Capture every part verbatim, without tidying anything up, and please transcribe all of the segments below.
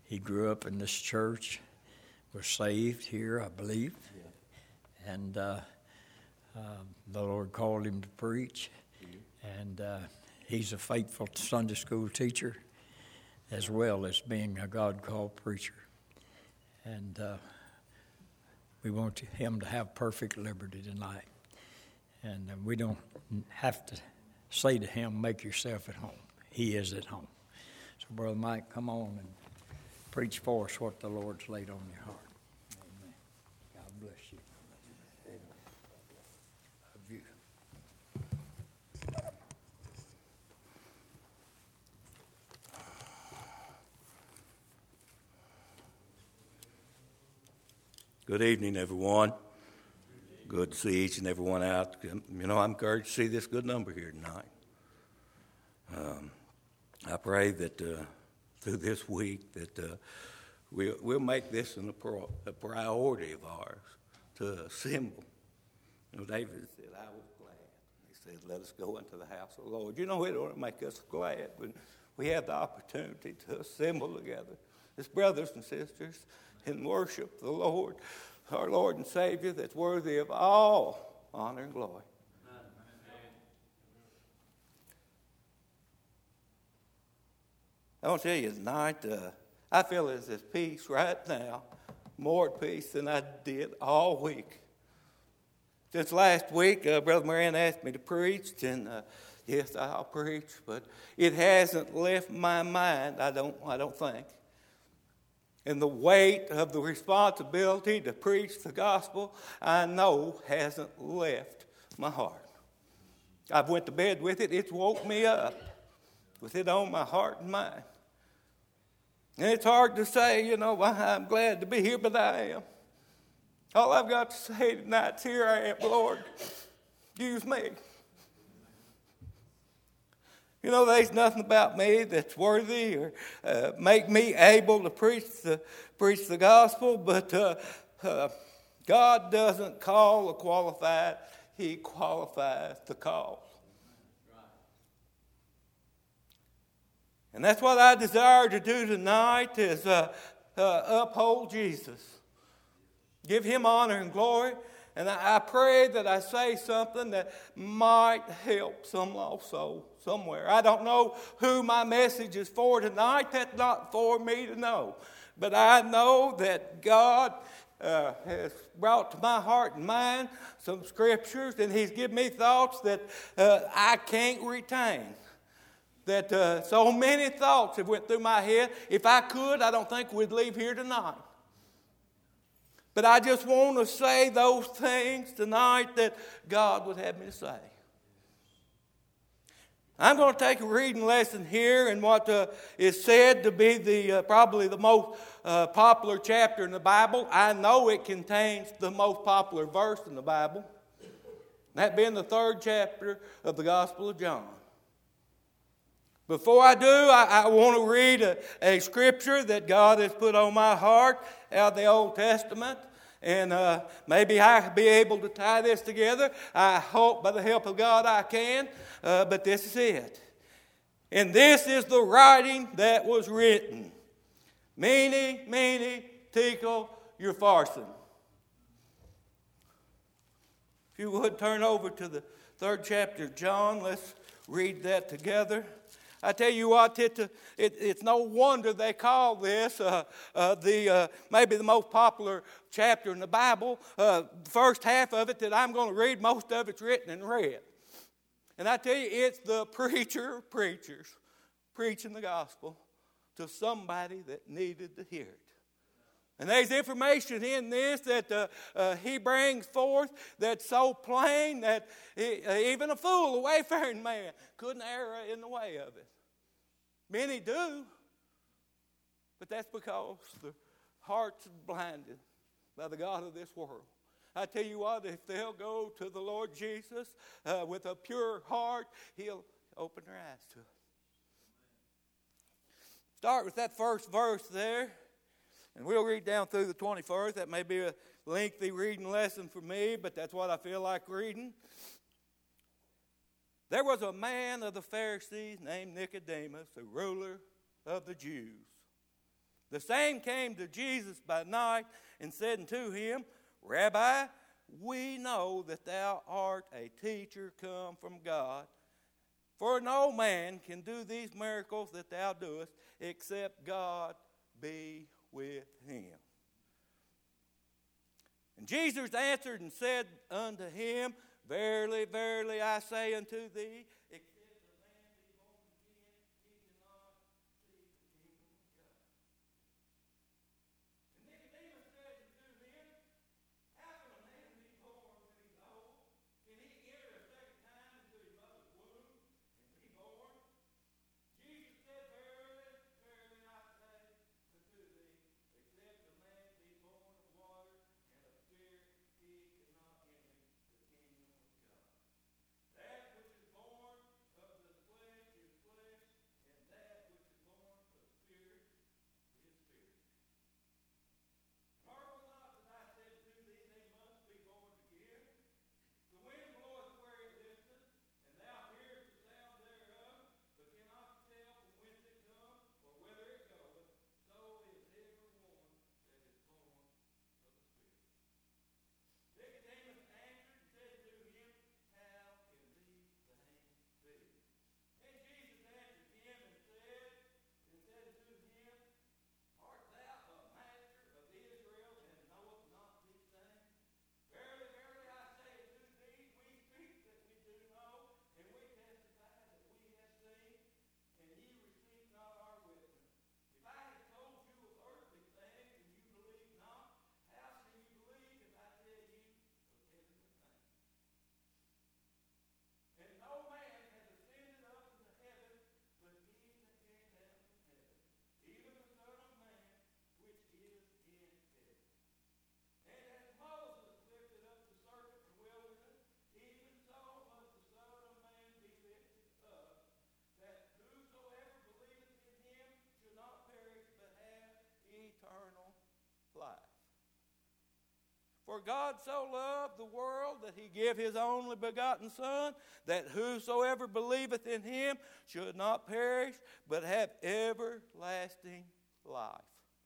he grew up in this church, was saved here, I believe. Yeah. And uh, uh, the Lord called him to preach. Yeah. And uh, he's a faithful Sunday school teacher as well as being a God-called preacher. And uh, we want him to have perfect liberty tonight. And uh, we don't have to say to him, make yourself at home. He is at home. So, Brother Mike, come on and preach for us what the Lord's laid on your heart. Amen. God bless you. Love you. Good evening, everyone. Good to see each and every one out. You know, I'm encouraged to see this good number here tonight. Um, I pray that uh, through this week that uh, we'll, we'll make this an, a priority of ours to assemble. You know, David said, I was glad. He said, let us go into the house of the Lord. You know, it ought to make us glad when we have the opportunity to assemble together as brothers and sisters and worship the Lord, our Lord and Savior, that's worthy of all honor and glory. I want to tell you tonight, uh, I feel as at peace right now, more at peace than I did all week. Since last week, uh, Brother Moran asked me to preach, and uh, yes, I'll preach, but it hasn't left my mind, I don't, I don't think. And the weight of the responsibility to preach the gospel, I know hasn't left my heart. I've went to bed with it. It's woke me up with it on my heart and mind. And it's hard to say, you know, I'm glad to be here, but I am. All I've got to say tonight is, here I am, Lord. Use me. You know, there's nothing about me that's worthy or uh, make me able to preach the preach the gospel, but uh, uh, God doesn't call the qualified; He qualifies the called. And that's what I desire to do tonight: is uh, uh, uphold Jesus, give Him honor and glory. And I pray that I say something that might help some lost soul somewhere. I don't know who my message is for tonight. That's not for me to know. But I know that God uh, has brought to my heart and mind some scriptures, and He's given me thoughts that uh, I can't retain. That uh, so many thoughts have went through my head. If I could, I don't think we'd leave here tonight. But I just want to say those things tonight that God would have me to say. I'm going to take a reading lesson here in what uh, is said to be the uh, probably the most uh, popular chapter in the Bible. I know it contains the most popular verse in the Bible. That being the third chapter of the Gospel of John. Before I do, I, I want to read a, a scripture that God has put on my heart out of the Old Testament. And uh, maybe I'll be able to tie this together. I hope by the help of God I can. Uh, but this is it. And this is the writing that was written. Mene, mene, tekel, upharsin. If you would turn over to the third chapter of John, let's read that together. I tell you what, it, it, it's no wonder they call this uh, uh, the uh, maybe the most popular chapter in the Bible. Uh, the first half of it that I'm going to read, most of it's written in red. And I tell you, it's the preacher of preachers preaching the gospel to somebody that needed to hear it. And there's information in this that uh, uh, he brings forth that's so plain that he, uh, even a fool, a wayfaring man, couldn't err in the way of it. Many do, but that's because the hearts are blinded by the God of this world. I tell you what, if they'll go to the Lord Jesus uh, with a pure heart, He'll open their eyes to it. Start with that first verse there. And we'll read down through the twenty-first. That may be a lengthy reading lesson for me, but that's what I feel like reading. There was a man of the Pharisees named Nicodemus, a ruler of the Jews. The same came to Jesus by night and said unto him, Rabbi, we know that thou art a teacher come from God. For no man can do these miracles that thou doest, except God be with him. And Jesus answered and said unto him, Verily, verily, I say unto thee, except a man be born again, he cannot see the kingdom of God. And Nicodemus said unto him, How can a man be born when he's old? Can he enter a second time into his mother's womb and be born? Jesus said, Verily, verily, I say unto thee, except a man be born of water and of spirit, he cannot enter the kingdom of God. That which is born of the flesh is flesh, and that which is born of the spirit is spirit. Marvel not that I said to thee, they must be born again. The wind bloweth where it listeth, and thou hearest the sound thereof, but cannot tell from whence it cometh, or whither it goeth. So is every one that is born of the Spirit. Nicodemus answered and said to him, How can these things be? And Jesus answered him and said, and said to him, Art thou a master of Israel, and knowest not these things? Verily, verily, I say unto thee, we speak that we do know, and we testify that we have seen, and ye receive not our witness. If I had told you of earthly things, and you believe not, how shall you believe if I tell you of heavenly things? And no man has ascended up into heaven, but he that came down from heaven, even the Son of Man, which is in heaven. And as Moses lifted up the serpent in the wilderness, even so must the Son of Man be lifted up, that whosoever believeth in him should not perish, but have eternal life. For God so loved the world that he gave his only begotten Son, that whosoever believeth in him should not perish, but have everlasting life.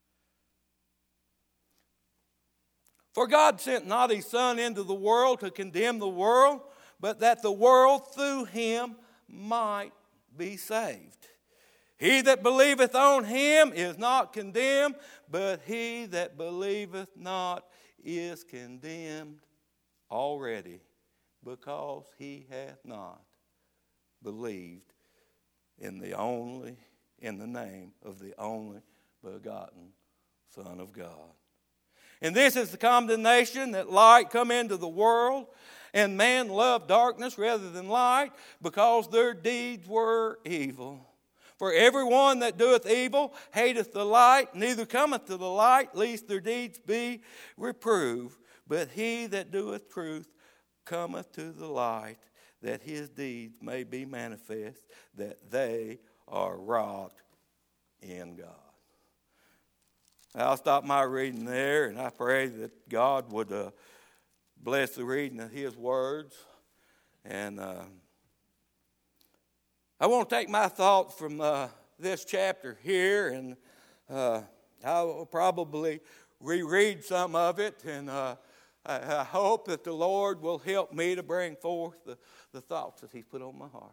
For God sent not his Son into the world to condemn the world, but that the world through him might be saved. He that believeth on him is not condemned, but he that believeth not is condemned already, because he hath not believed in the only, in the name of the only begotten Son of God. And this is the condemnation, that light come into the world, and man loved darkness rather than light, because their deeds were evil. For everyone that doeth evil hateth the light, neither cometh to the light, lest their deeds be reproved. But he that doeth truth cometh to the light, that his deeds may be manifest, that they are wrought in God. I'll stop my reading there, and I pray that God would uh, bless the reading of his words. And uh, I want to take my thoughts from uh, this chapter here, and uh, I will probably reread some of it, and uh, I, I hope that the Lord will help me to bring forth the, the thoughts that he's put on my heart.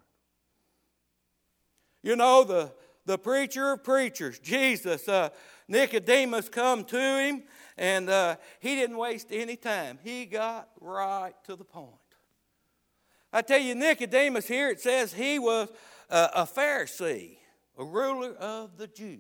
You know, the, the preacher of preachers, Jesus, uh, Nicodemus come to him, and uh, he didn't waste any time. He got right to the point. I tell you, Nicodemus here, it says he was uh, a Pharisee, a ruler of the Jews.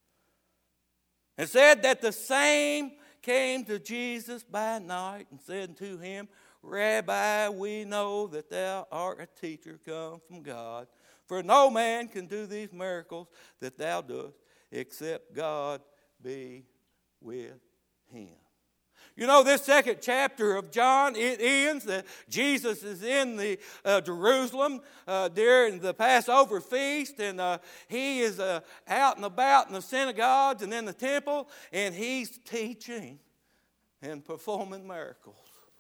It said that the same came to Jesus by night and said unto him, Rabbi, we know that thou art a teacher come from God. For no man can do these miracles that thou doest, except God be with him. You know, this second chapter of John, it ends that Jesus is in the uh, Jerusalem uh, during the Passover feast, and uh, he is uh, out and about in the synagogues and in the temple, and he's teaching and performing miracles.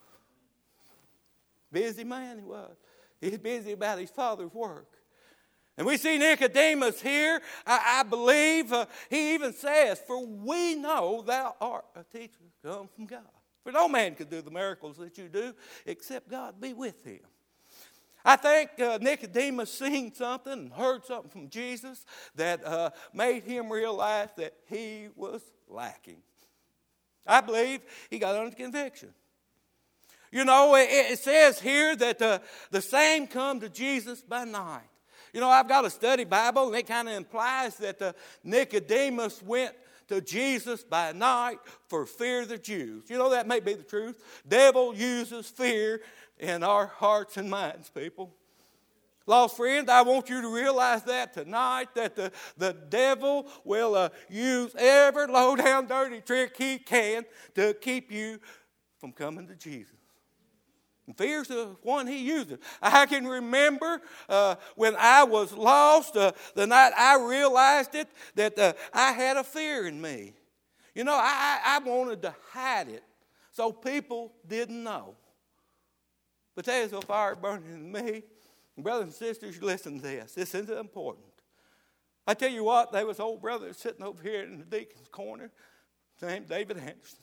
Busy man he was. He's busy about his Father's work. And we see Nicodemus here. I, I believe uh, he even says, "For we know thou art a teacher come from God. For no man could do the miracles that you do except God be with him." I think uh, Nicodemus seen something and heard something from Jesus that uh, made him realize that he was lacking. I believe he got under conviction. You know, it, it says here that uh, the same come to Jesus by night. You know, I've got a study Bible, and it kind of implies that uh, Nicodemus went to Jesus by night for fear of the Jews. You know, that may be the truth. Devil uses fear in our hearts and minds, people. Lost friends, I want you to realize that tonight, that the, the devil will uh, use every low-down dirty trick he can to keep you from coming to Jesus. And fear's the one he uses. I can remember uh, when I was lost, uh, the night I realized it, that uh, I had a fear in me. You know, I, I wanted to hide it so people didn't know. But there's a fire burning in me. And brothers and sisters, listen to this. This is important. I tell you what, there was an old brother sitting over here in the deacon's corner named David Anderson.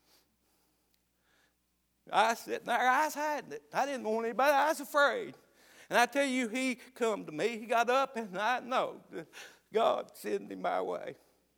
I was sitting there, I was hiding it. I didn't want anybody, I was afraid. And I tell you, he come to me. He got up, and I know that God sent him my way.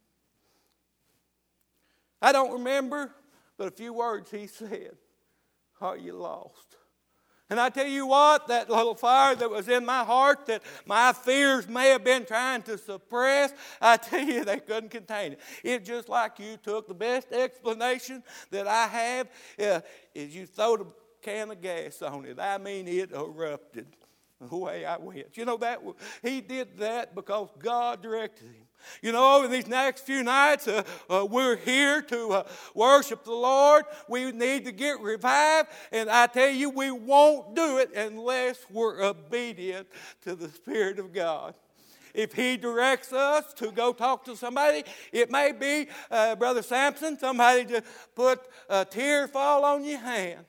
I don't remember, but a few words he said. Are you lost? And I tell you what, that little fire that was in my heart that my fears may have been trying to suppress, I tell you, they couldn't contain it. It's just like you took the best explanation that I have, uh, is you throw a can of gas on it. I mean, it erupted the way I went. You know, that he did that because God directed him. You know, in these next few nights, uh, uh, we're here to uh, worship the Lord. We need to get revived. And I tell you, we won't do it unless we're obedient to the Spirit of God. If he directs us to go talk to somebody, it may be, uh, Brother Sampson, somebody to put a tear fall on your hand.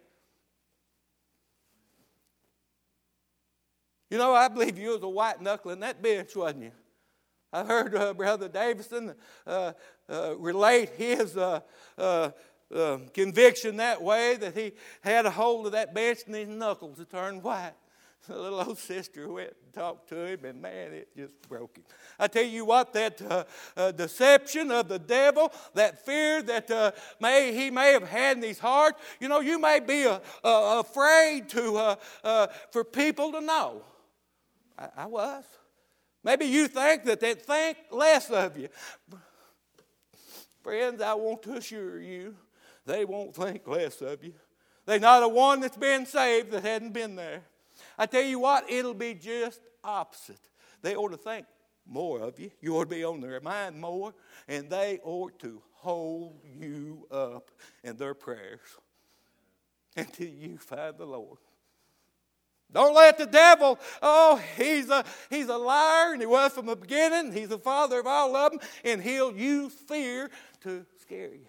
You know, I believe you was a white knuckle in that bench, wasn't you? I heard uh, Brother Davison uh, uh, relate his uh, uh, uh, conviction that way, that he had a hold of that bench and his knuckles had turned white. The little old sister went and talked to him, and man, it just broke him. I tell you what, that uh, uh, deception of the devil, that fear that uh, may he may have had in his heart, you know, you may be uh, uh, afraid to uh, uh, for people to know. I, I was. Maybe you think that they think less of you. Friends, I want to assure you, they won't think less of you. There's not a one that's been saved that hadn't been there. I tell you what, it'll be just opposite. They ought to think more of you. You ought to be on their mind more, and they ought to hold you up in their prayers until you find the Lord. Don't let the devil, oh, he's a, he's a liar, and he was from the beginning. He's the father of all of them, and he'll use fear to scare you.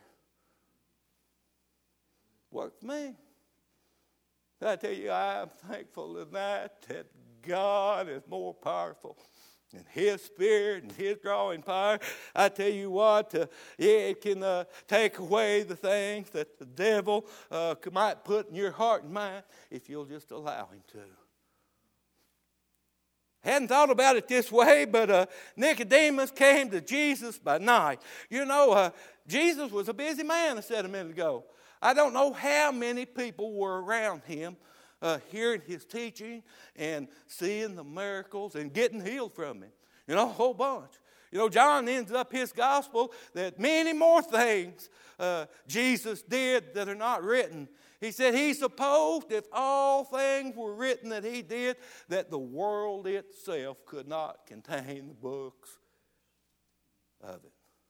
Worked for me. I tell you, I'm thankful tonight that God is more powerful than his spirit and his drawing power. I tell you what, uh, it can uh, take away the things that the devil uh, might put in your heart and mind if you'll just allow him to. Hadn't thought about it this way, but uh, Nicodemus came to Jesus by night. You know, uh, Jesus was a busy man, I said a minute ago. I don't know how many people were around him uh, hearing his teaching and seeing the miracles and getting healed from him. You know, a whole bunch. You know, John ends up his gospel that many more things uh, Jesus did that are not written. He said he supposed if all things were written that he did, that the world itself could not contain the books of it.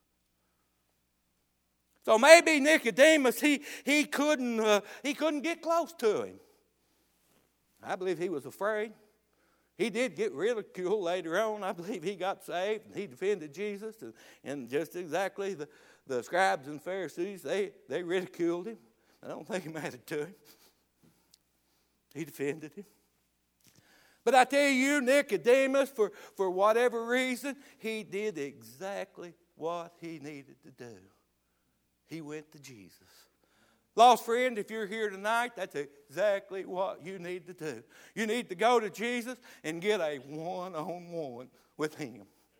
So maybe Nicodemus, he, he, couldn't, uh, he couldn't get close to him. I believe he was afraid. He did get ridiculed later on. I believe he got saved and he defended Jesus. And, and just exactly the, the scribes and Pharisees, they, they ridiculed him. I don't think it mattered to him. He defended him. But I tell you, Nicodemus, for, for whatever reason, he did exactly what he needed to do. He went to Jesus. Lost friend, if you're here tonight, that's exactly what you need to do. You need to go to Jesus and get a one-on-one with Him.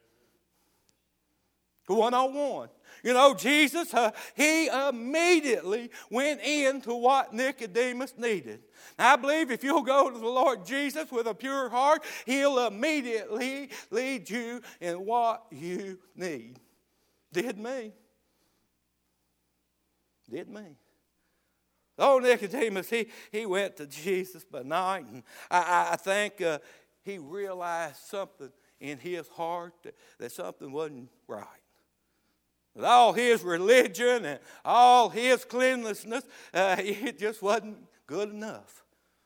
One-on-one. You know, Jesus, uh, He immediately went into what Nicodemus needed. Now, I believe if you'll go to the Lord Jesus with a pure heart, He'll immediately lead you in what you need. Did me. Did me. Oh, Nicodemus, he, he went to Jesus by night, and I, I think uh, he realized something in his heart, that, that something wasn't right. With all his religion and all his cleanliness, uh, it just wasn't good enough.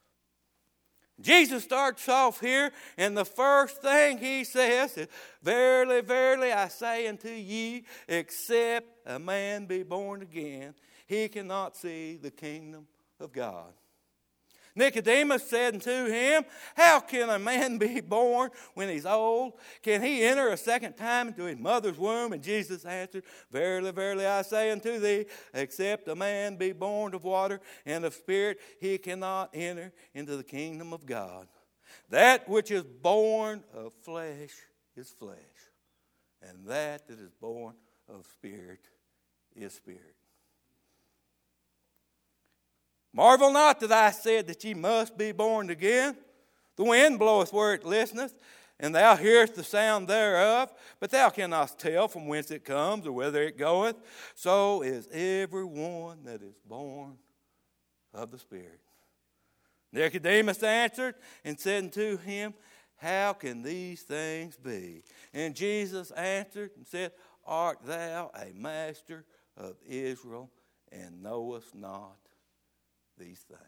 Jesus starts off here, and the first thing he says is, "Verily, verily, I say unto ye, except a man be born again, he cannot see the kingdom of God." Nicodemus said unto him, "How can a man be born when he's old? Can he enter a second time into his mother's womb?" And Jesus answered, "Verily, verily, I say unto thee, except a man be born of water and of spirit, he cannot enter into the kingdom of God. That which is born of flesh is flesh, and that that is born of spirit is spirit. Marvel not that I said that ye must be born again. The wind bloweth where it listeneth, and thou hearest the sound thereof, but thou cannot tell from whence it comes or whither it goeth. So is every one that is born of the Spirit." Nicodemus answered and said unto him, "How can these things be?" And Jesus answered and said, "Art thou a master of Israel, and knowest not these things?"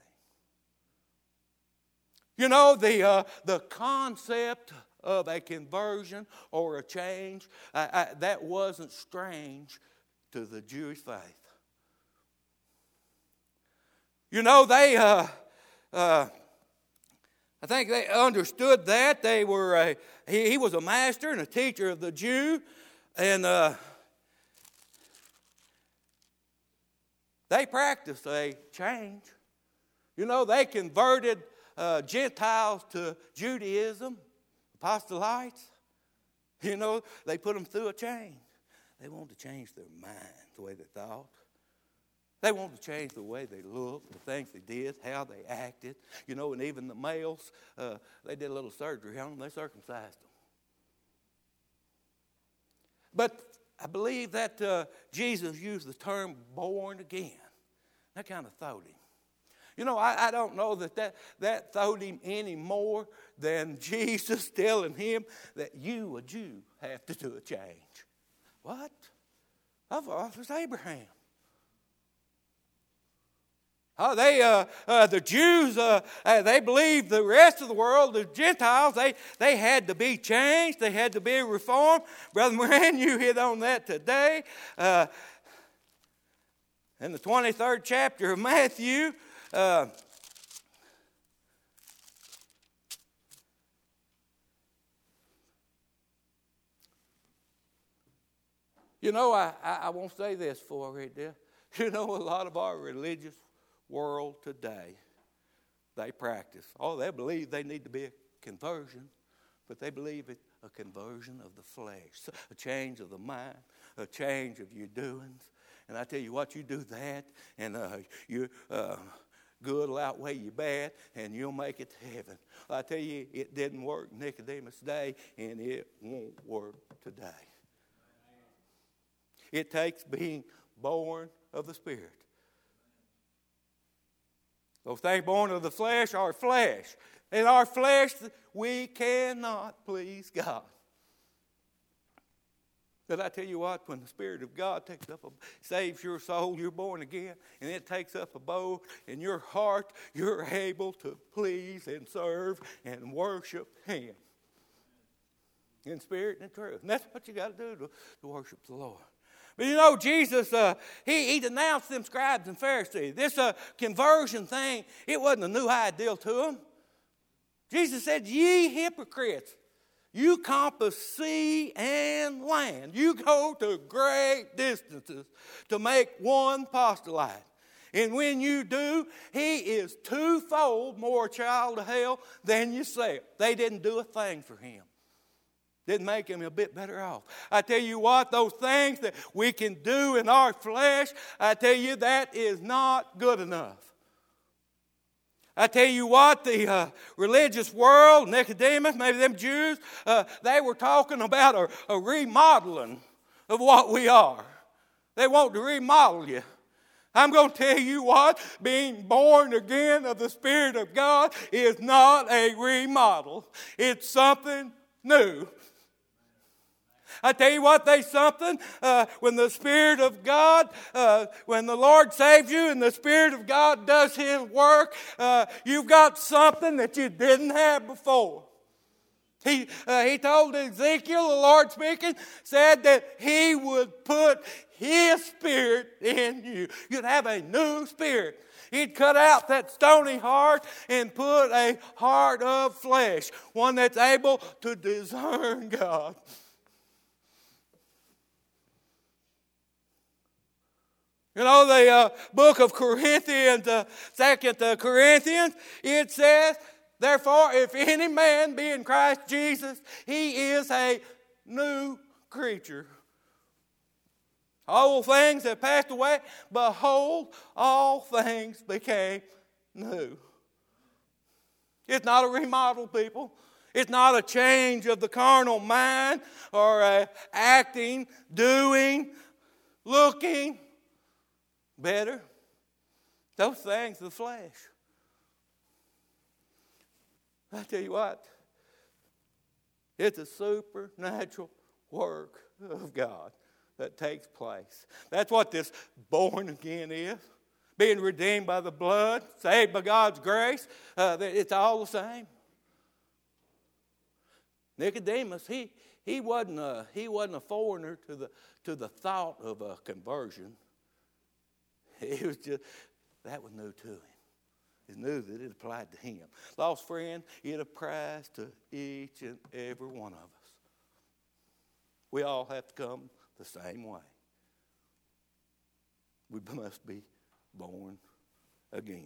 You know, the uh, the concept of a conversion or a change, uh, uh, that wasn't strange to the Jewish faith. You know, they, uh, uh, I think they understood that. They were a, he, he was a master and a teacher of the Jew, and uh, they practiced a change. You know, they converted uh, Gentiles to Judaism, apostolites. You know, they put them through a change. They wanted to change their mind, the way they thought. They wanted to change the way they looked, the things they did, how they acted. You know, and even the males, uh, they did a little surgery on them. They circumcised them. But I believe that uh, Jesus used the term born again. That kind of throwed him. You know, I, I don't know that, that that throwed him any more than Jesus telling him that you, a Jew, have to do a change. What? Of us is Abraham. Oh, they, uh, uh, the Jews, uh, uh, they believed the rest of the world, the Gentiles, they, they had to be changed. They had to be reformed. Brother Moran, you hit on that today. Uh, in the twenty-third chapter of Matthew, uh, you know, I, I, I won't say this before I read this. You know, a lot of our religious world today, they practice. Oh, they believe they need to be a conversion, but they believe it's a conversion of the flesh, a change of the mind, a change of your doings. And I tell you what, you do that, and uh, your uh, good will outweigh your bad, and you'll make it to heaven. I tell you, it didn't work Nicodemus' day, and it won't work today. It takes being born of the Spirit. Those things born of the flesh are flesh. In our flesh, we cannot please God. But I tell you what, when the Spirit of God takes up, a, saves your soul, you're born again, and it takes up a abode in your heart, you're able to please and serve and worship Him. In spirit and in truth. And that's what you got to do to, to worship the Lord. But you know, Jesus, uh, he, he denounced them scribes and Pharisees. This uh, conversion thing, it wasn't a new ideal to them. Jesus said, ye hypocrites, you compass sea and land. You go to great distances to make one proselyte. And when you do, he is twofold more a child of hell than yourself. They didn't do a thing for him. Didn't make him a bit better off. I tell you what, those things that we can do in our flesh, I tell you, that is not good enough. I tell you what, the uh, religious world, Nicodemus, maybe them Jews, uh, they were talking about a, a remodeling of what we are. They want to remodel you. I'm going to tell you what, being born again of the Spirit of God is not a remodel. It's something new. I tell you what, there's something uh, when the Spirit of God, uh, when the Lord saves you and the Spirit of God does His work, uh, you've got something that you didn't have before. He, uh, he told Ezekiel, the Lord speaking, said that He would put His Spirit in you. You'd have a new spirit. He'd cut out that stony heart and put a heart of flesh, one that's able to discern God. You know, the uh, book of Corinthians, uh, Second uh, Corinthians, it says, therefore, if any man be in Christ Jesus, he is a new creature. All things have passed away. Behold, all things became new. It's not a remodel, people. It's not a change of the carnal mind or a acting, doing, looking better. Those things of the flesh. I tell you what, it's a supernatural work of God that takes place. That's what this born again is. Being redeemed by the blood, saved by God's grace, uh, it's all the same. Nicodemus, he, he, wasn't a, he wasn't a foreigner to the, to the thought of a conversion. He was just, that was new to him. He knew that it applied to him. Lost friend, it applies to each and every one of us. We all have to come the same way. We must be born again.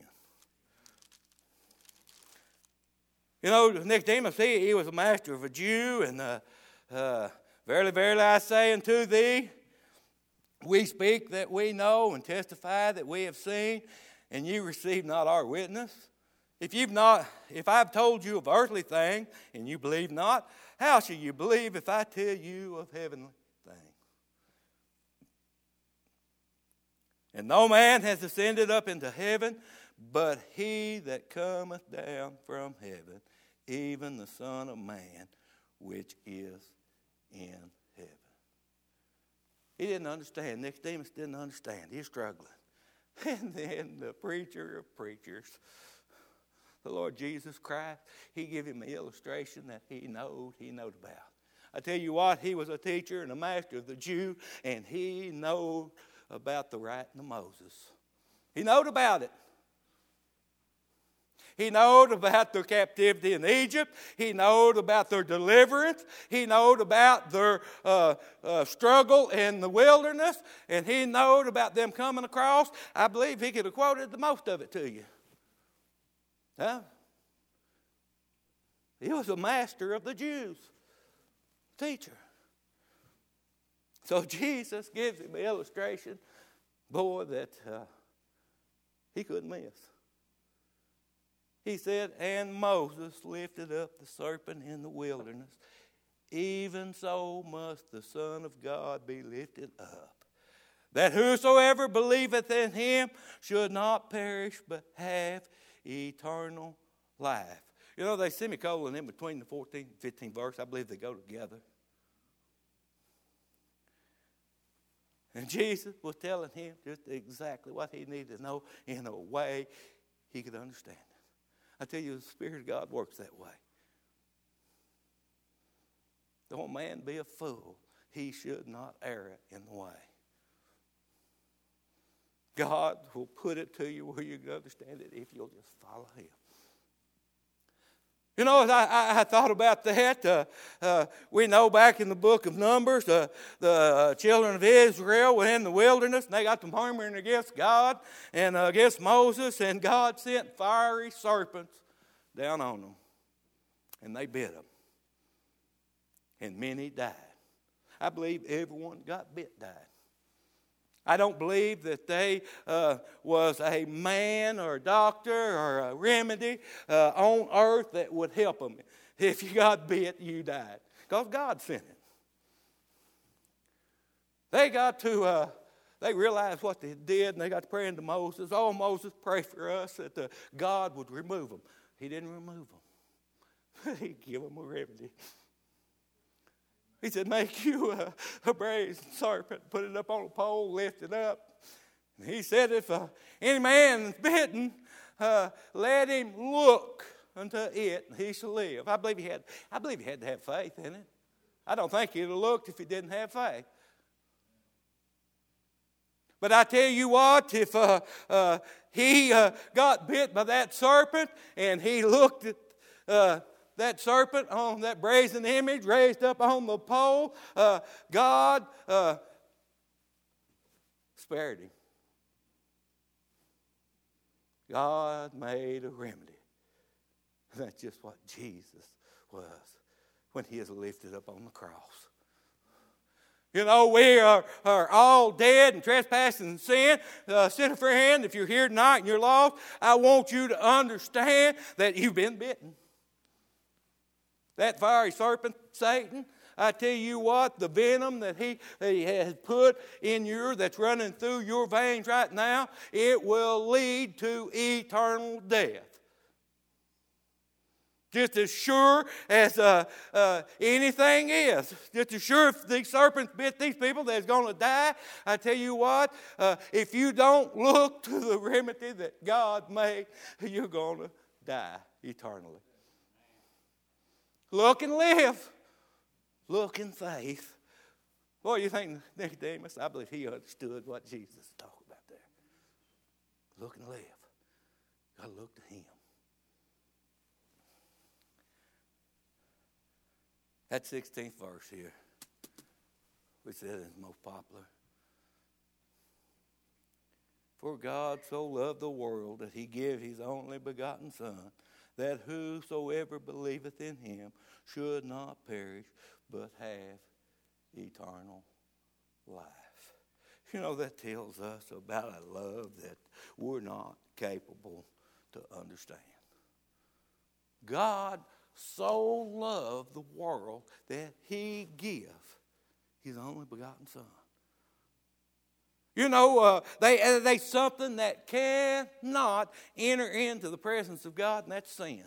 You know, Nicodemus, he, he was a master of a Jew, and uh, uh, verily, verily, I say unto thee, we speak that we know and testify that we have seen, and you receive not our witness. If you've not, if I've told you of earthly things and you believe not, how shall you believe if I tell you of heavenly things? And no man has ascended up into heaven, but he that cometh down from heaven, even the Son of Man, which is in heaven. He didn't understand. Nicodemus didn't understand. He was struggling. And then the preacher of preachers, the Lord Jesus Christ, He gave him an illustration that he knowed, he knowed about. I tell you what, he was a teacher and a master of the Jew, and he knowed about the writing of Moses. He knowed about it. He knowed about their captivity in Egypt. He knowed about their deliverance. He knowed about their uh, uh, struggle in the wilderness. And he knowed about them coming across. I believe he could have quoted the most of it to you. Huh? He was a master of the Jews. Teacher. So Jesus gives him an illustration, boy, that uh, he couldn't miss. He said, and Moses lifted up the serpent in the wilderness. Even so must the Son of God be lifted up, that whosoever believeth in him should not perish but have eternal life. You know, they semicolon in between the fourteenth and fifteenth verse. I believe they go together. And Jesus was telling him just exactly what he needed to know in a way he could understand it. I tell you, the Spirit of God works that way. Don't man be a fool. He should not err in the way. God will put it to you where you can understand it if you'll just follow Him. You know, I, I, I thought about that. Uh, uh, we know back in the book of Numbers, uh, the uh, children of Israel were in the wilderness, and they got to murmuring against God and uh, against Moses, and God sent fiery serpents down on them, and they bit them, and many died. I believe everyone got bit died. I don't believe that they uh, was a man or a doctor or a remedy uh, on earth that would help them. If you got bit, you died. Because God sent it. They got to, uh, they realized what they did, and they got to praying to Moses. Oh, Moses, pray for us that uh, God would remove them. He didn't remove them. He gave them a remedy. He said, make you a, a brazen serpent, put it up on a pole, lift it up. And he said, if uh, any man is bitten, uh, let him look unto it, and he shall live. I believe he had, I believe he had to have faith in it. I don't think he'd have looked if he didn't have faith. But I tell you what, if uh, uh, he uh, got bit by that serpent and he looked at uh, that serpent on that brazen image raised up on the pole, uh, God uh, spared him. God made a remedy. That's just what Jesus was when he is lifted up on the cross. You know, we are, are all dead and trespassing in sin. Uh, Sister friend, if you're here tonight and you're lost, I want you to understand that you've been bitten. That fiery serpent, Satan, I tell you what, the venom that he, he has put in your, that's running through your veins right now, it will lead to eternal death. Just as sure as uh, uh, anything is. Just as sure if these serpents bit these people, they're going to die. I tell you what, uh, if you don't look to the remedy that God made, you're going to die eternally. Look and live. Look in faith. Boy, you think Nicodemus, I believe he understood what Jesus was talking about there. Look and live. Got to look to him. That sixteenth verse here, we said is most popular. For God so loved the world that he gave his only begotten Son, that whosoever believeth in him should not perish, but have eternal life. You know, that tells us about a love that we're not capable to understand. God so loved the world that he gave his only begotten Son. You know, uh, they uh, they something that cannot enter into the presence of God, and that's sin.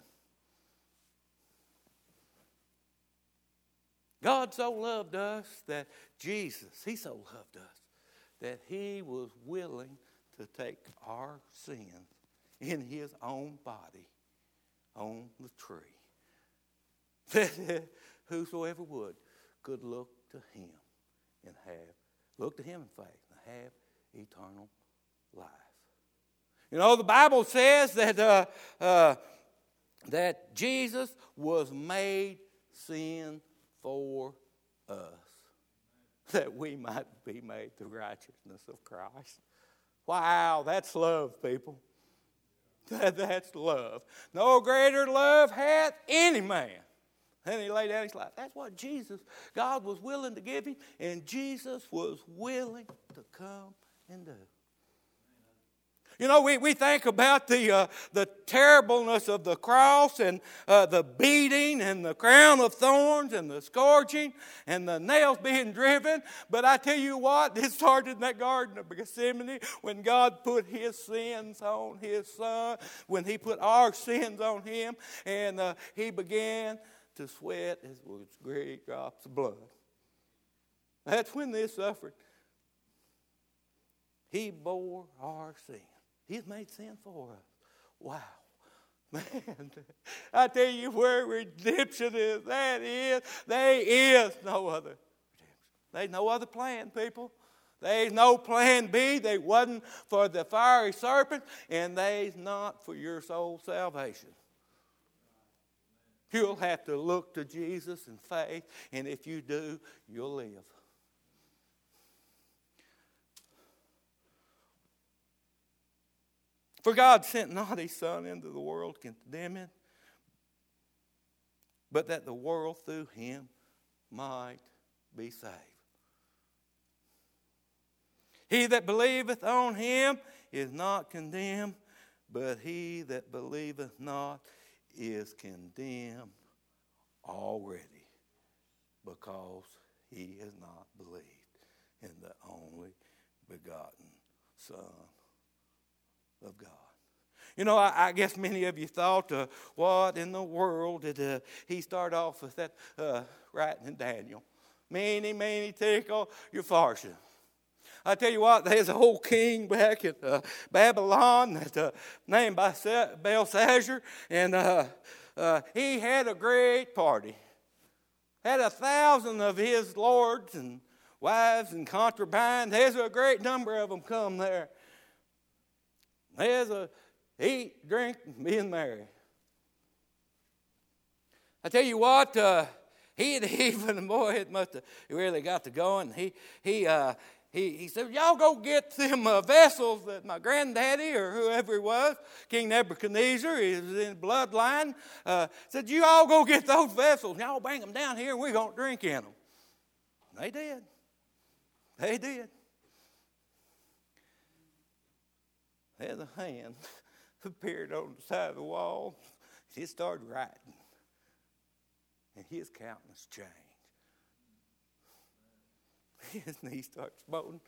God so loved us that Jesus, he so loved us that he was willing to take our sins in his own body on the tree. That whosoever would could look to him and have, look to him in faith and have eternal life. You know, the Bible says that uh, uh, that Jesus was made sin for us, that we might be made the righteousness of Christ. Wow, that's love, people. That, that's love. No greater love hath any man. And he laid down his life. That's what Jesus, God was willing to give him, and Jesus was willing to come and do. You know, we, we think about the uh, the terribleness of the cross and uh, the beating and the crown of thorns and the scourging and the nails being driven. But I tell you what, it started in that Garden of Gethsemane when God put his sins on his Son, when he put our sins on him, and uh, he began to sweat as with great drops of blood. That's when this suffered. He bore our sin. He's made sin for us. Wow. Man, I tell you where redemption is. That is, there is no other redemption. There's no other plan, people. There's no plan B. They wasn't for the fiery serpent, and there's not for your soul's salvation. You'll have to look to Jesus in faith, and if you do, you'll live. For God sent not his Son into the world to condemn it, but that the world through him might be saved. He that believeth on him is not condemned, but he that believeth not is condemned already, because he has not believed in the only begotten Son of God. You know, I, I guess many of you thought, uh, what in the world did uh, he start off with that uh, writing in Daniel? Meeny, meeny, tickle, your fortune. I tell you what, there's a whole king back in uh, Babylon that uh, named Belshazzar, and uh, uh, he had a great party. Had a thousand of his lords and wives and concubines. There's a great number of them come there. There's a eat, drink, and being merry. I tell you what, uh, he had even, boy, it must have really got to going. He he uh, he he said, y'all go get them uh, vessels that my granddaddy or whoever he was, King Nebuchadnezzar, he was in bloodline, uh, said, you all go get those vessels. Y'all bring them down here and we're going to drink in them. And they did. They did. There's a hand appeared on the side of the wall. He started writing. And his countenance changed. His knees started smoking.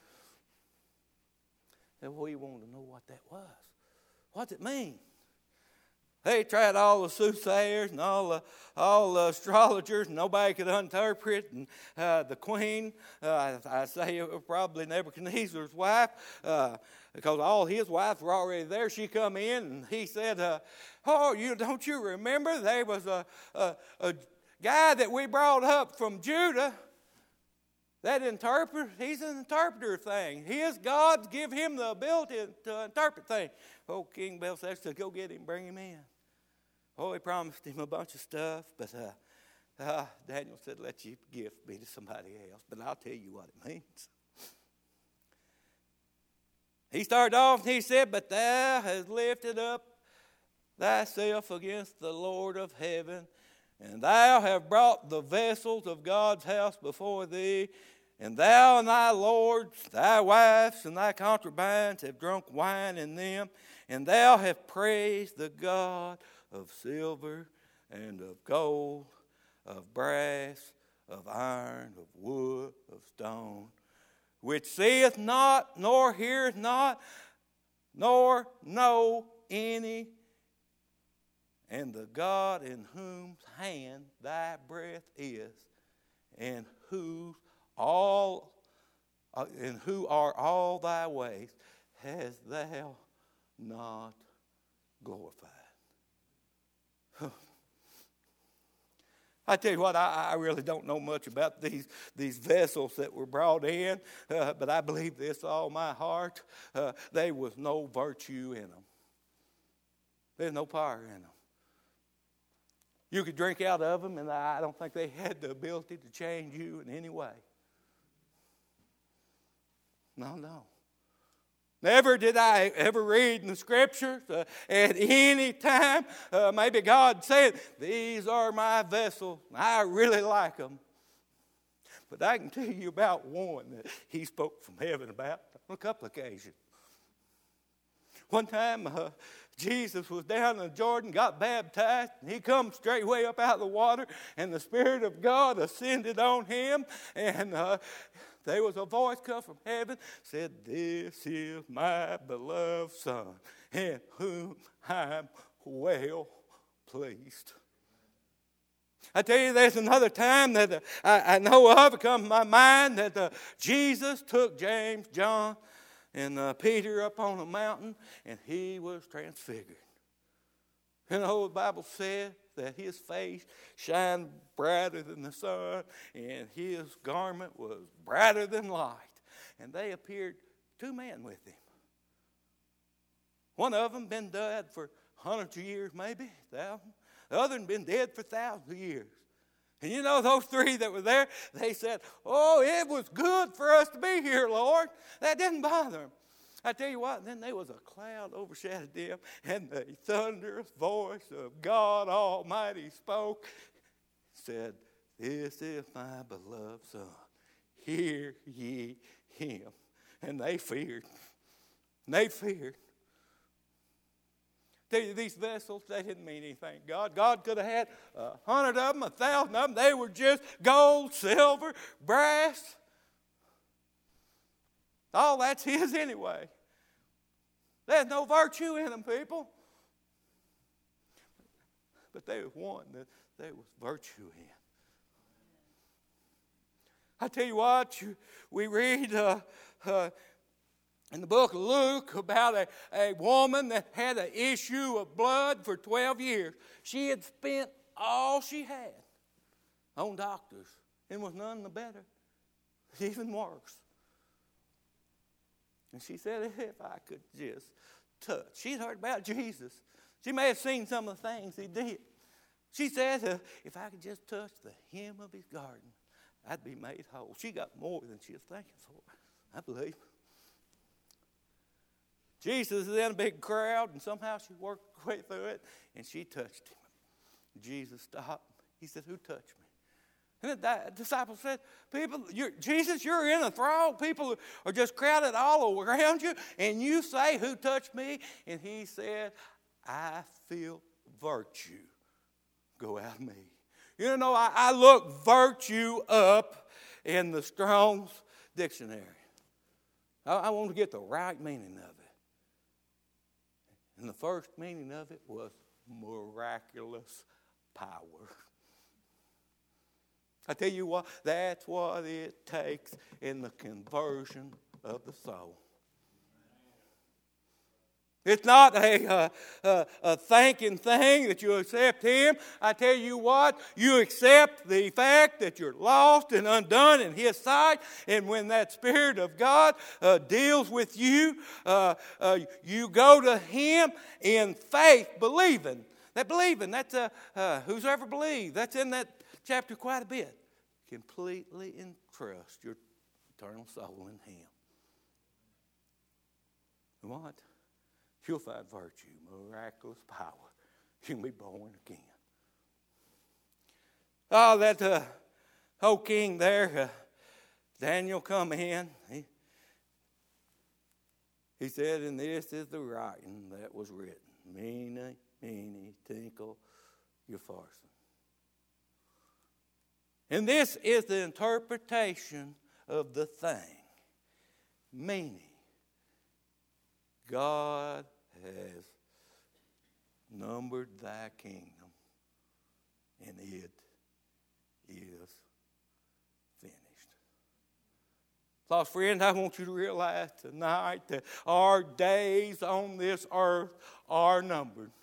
And we wanted to know what that was. What's it mean? They tried all the soothsayers and all the, all the astrologers, and nobody could interpret. And uh, the queen, uh, I say it was probably Nebuchadnezzar's wife, uh, because all his wives were already there. She come in and he said, uh, oh, you don't you remember there was a, a, a guy that we brought up from Judah that interpret, he's an interpreter thing. His gods give him the ability to interpret things. Oh, King Belshazzar said, go get him, bring him in. Oh, he promised him a bunch of stuff, but uh, uh, Daniel said, let your gift be to somebody else. But I'll tell you what it means. He started off and he said, but thou hast lifted up thyself against the Lord of heaven, and thou hast brought the vessels of God's house before thee, and thou and thy lords, thy wives, and thy concubines have drunk wine in them, and thou hast praised the God of silver and of gold, of brass, of iron, of wood, of stone, which seeth not, nor heareth not, nor know any, and the God in whose hand thy breath is, and whose all, uh, and who are all thy ways, hast thou not glorified. I tell you what, I, I really don't know much about these, these vessels that were brought in, uh, but I believe this all my heart. Uh, there was no virtue in them. There's no power in them. You could drink out of them, and I don't think they had the ability to change you in any way. No, no. Never did I ever read in the scriptures uh, at any time, uh, maybe God said, these are my vessels. I really like them. But I can tell you about one that he spoke from heaven about on a couple of occasions. One time, uh, Jesus was down in Jordan, got baptized, and he come straightway up out of the water, and the Spirit of God ascended on him, and uh, there was a voice come from heaven, said, this is my beloved Son, in whom I'm well pleased. I tell you, there's another time that uh, I, I know of, it comes to my mind, that uh, Jesus took James, John, and uh, Peter up on a mountain, and he was transfigured. You know, the Bible said that his face shined brighter than the sun, and his garment was brighter than light. And they appeared two men with him. One of them been dead for hundreds of years, maybe, thousand. The other had been dead for thousands of years. And you know, those three that were there, they said, oh, it was good for us to be here, Lord. That didn't bother them. I tell you what, then there was a cloud overshadowed them, and the thunderous voice of God Almighty spoke, said, this is my beloved Son. Hear ye him. And they feared. And they feared. Tell you, these vessels, they didn't mean anything. God, God could have had a hundred of them, a thousand of them. They were just gold, silver, brass. All that's His anyway. There's no virtue in them, people. But there was one that there was virtue in. I tell you what, you, we read uh, uh, in the book of Luke about a, a woman that had an issue of blood for twelve years. She had spent all she had on doctors and was none the better, even worse. And she said, if I could just touch. She'd heard about Jesus. She may have seen some of the things He did. She said, uh, if I could just touch the hem of His garment, I'd be made whole. She got more than she was thanking for, I believe. Jesus is in a big crowd, and somehow she worked her way through it, and she touched Him. Jesus stopped. He said, who touched me? And the disciples said, people, you're, Jesus, you're in a throng. People are just crowded all around you, and you say, who touched me? And He said, I feel virtue go out of me. You know, I, I look virtue up in the Strong's dictionary. I, I want to get the right meaning of it. And the first meaning of it was miraculous power. I tell you what, that's what it takes in the conversion of the soul. It's not a, uh, a, a thanking thing that you accept Him. I tell you what, you accept the fact that you're lost and undone in His sight. And when that Spirit of God uh, deals with you, uh, uh, you go to Him in faith, believing. That believing, that's uh, uh, who's ever believed. That's in that chapter quite a bit. Completely entrust your eternal soul in Him. And what? You'll find virtue, miraculous power. You can be born again. Oh, that uh, whole king there, uh, Daniel come in. He, he said, and this is the writing that was written. Mene, mene, tekel, upharsin. And this is the interpretation of the thing. Meaning, God has numbered thy kingdom, and it is finished. Lost friend, I want you to realize tonight that our days on this earth are numbered.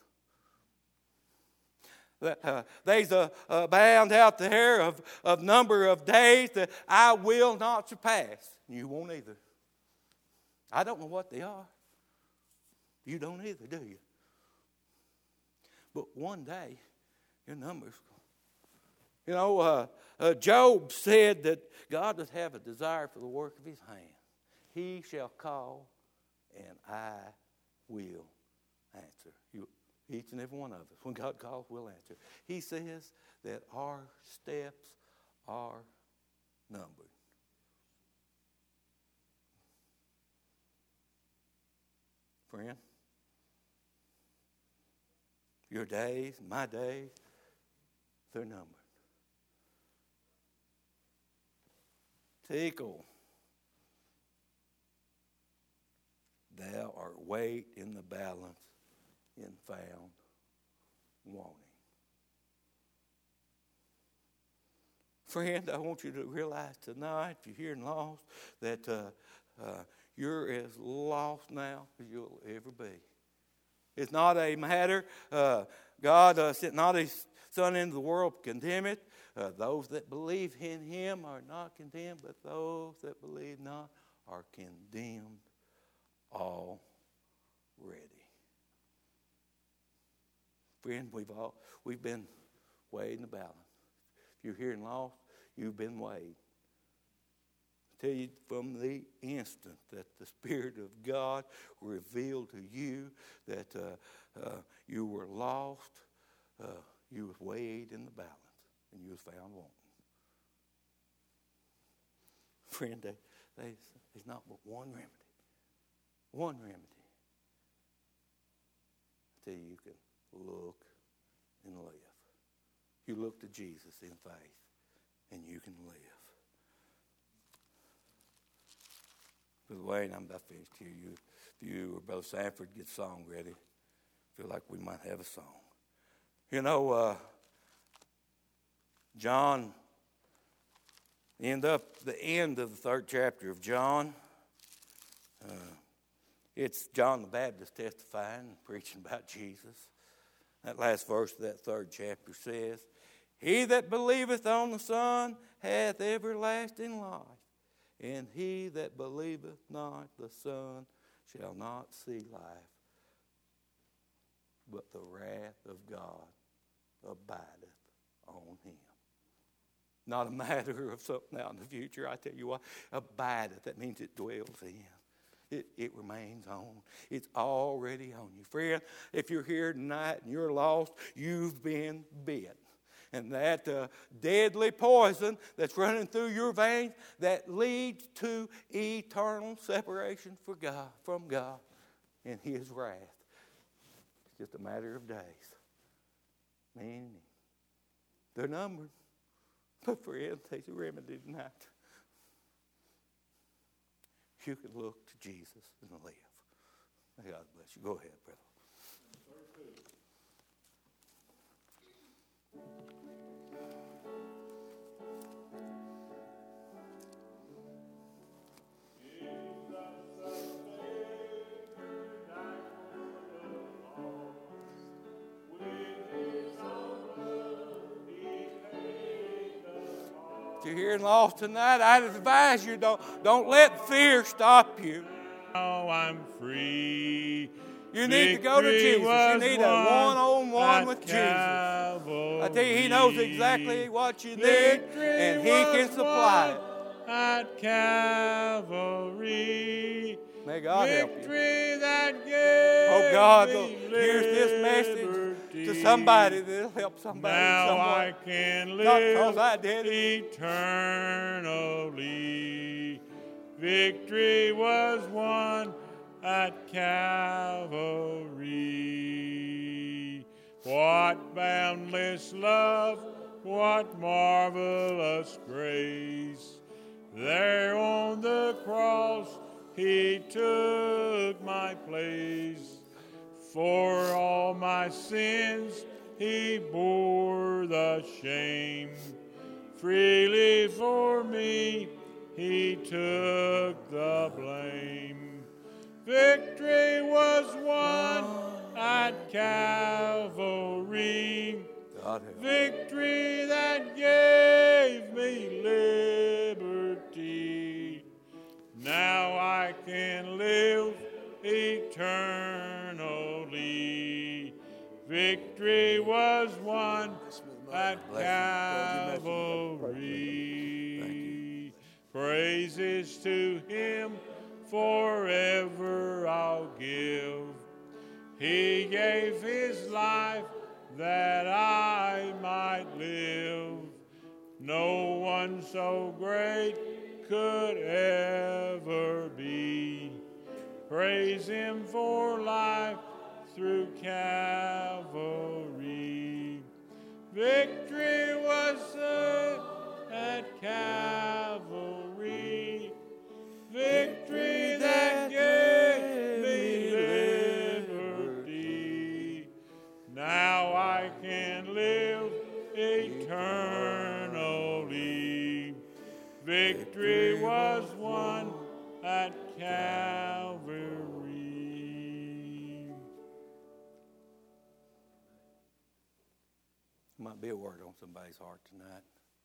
Uh, there's a, a bound out there of, of number of days that I will not surpass. You won't either. I don't know what they are. You don't either, do you? But one day, your numbers. You know, uh, uh, Job said that God does have a desire for the work of His hand. He shall call, and I will answer. You, each and every one of us, when God calls, we'll answer. He says that our steps are numbered. Friend, your days, my days, they're numbered. Tekel, thou art weighed in the balance and found wanting. Friend, I want you to realize tonight, if you're here and lost, that uh, uh, you're as lost now as you'll ever be. It's not a matter, uh, God uh, sent not His Son into the world to condemn it. Uh, those that believe in Him are not condemned, but those that believe not are condemned already. Friend, we've all we've been weighed in the balance. If you're here and lost, you've been weighed. I tell you, from the instant that the Spirit of God revealed to you that uh, uh, you were lost, uh, you was weighed in the balance, and you was found wanting. Friend, they, they, there's not but one remedy. One remedy. I tell you, you can look and live. You look to Jesus in faith, and you can live. Brother Wayne, I'm about finished here. You, if you or Brother Sanford get a song ready, I feel like we might have a song. You know, uh, John, end up the end of the third chapter of John. Uh, it's John the Baptist testifying, preaching about Jesus. That last verse of that third chapter says, "He that believeth on the Son hath everlasting life, and he that believeth not the Son shall not see life, but the wrath of God abideth on him." Not a matter of something out in the future. I tell you what, abideth, that means it dwells in. It, it remains on. It's already on you. Friend, if you're here tonight and you're lost, you've been bit. And that uh, deadly poison that's running through your veins that leads to eternal separation for God, from God and His wrath. It's just a matter of days. Man, they're numbered. But friend, there's a remedy tonight. You can look to Jesus and live. May God bless you. Go ahead, brother. If you're here and lost tonight, I'd advise you, don't, don't let fear stop you. Now I'm free. You need to go to Jesus. You need a one-on-one with Jesus. I tell you, He knows exactly what you need, and He can supply it. At Calvary. May God help you. That gave Hope God will me hear this message liberty. to somebody that'll help somebody Now somewhere. I can Not because live I did it. eternally. Victory was won at Calvary. What boundless love, what marvelous grace. There on the cross He took my place. For all my sins He bore the shame. Freely for me He took the blame. Victory was won at Calvary. God help. Victory that gave me liberty. Now I can live eternally. Victory was won at Calvary. Praises to Him forever I'll give. He gave His life that I might live. No one so great could ever be. Praise Him for life through Calvary. Victory was won at Calvary. Victory that gave me liberty. Now I can live eternally. Victory was won at Calvary. Might be a word on somebody's heart tonight.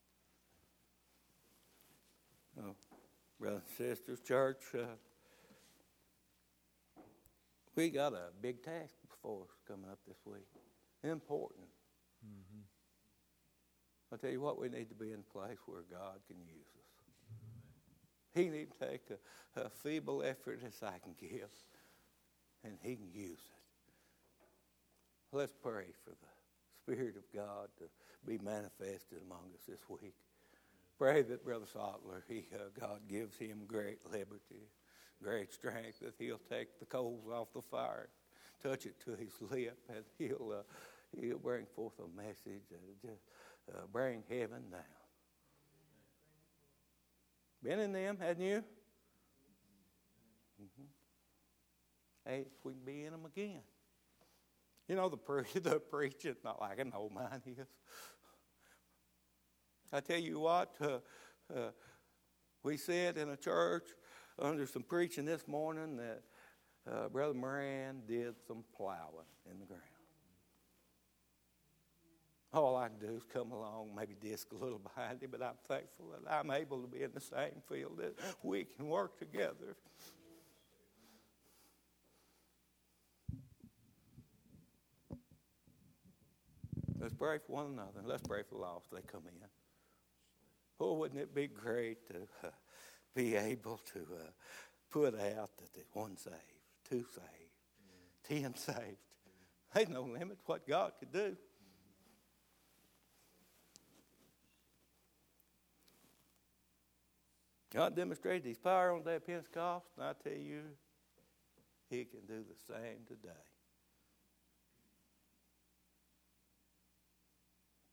Oh, brothers and sisters, church, uh, we got a big task before us coming up this week. important. Mm-hmm. I'll tell you what, we need to be in a place where God can use us. He need to take a, a feeble effort as I can give, and He can use it. Let's pray for the Spirit of God to be manifested among us this week. Pray that Brother Sottler, he, uh, God gives him great liberty, great strength, that he'll take the coals off the fire, touch it to his lip, and he'll, uh, he'll bring forth a message that just uh, bring heaven down. Been in them, hadn't you? Mm-hmm. Hey, if we can be in them again. You know, the, pre- the preaching, not like I know mine is. I tell you what, uh, uh, we said in a church under some preaching this morning that uh, Brother Moran did some plowing in the ground. All I can do is come along, maybe disc a little behind him, but I'm thankful that I'm able to be in the same field, that we can work together. Let's pray for one another. Let's pray for the lost as they come in. Oh, wouldn't it be great to uh, be able to uh, put out that there's one saved, two saved, ten saved. There's no limit to what God could do. God demonstrated His power on the day of Pentecost, and I tell you, He can do the same today.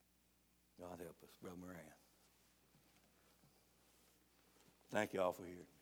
God help us, Brother Moran. Thank you all for hearing.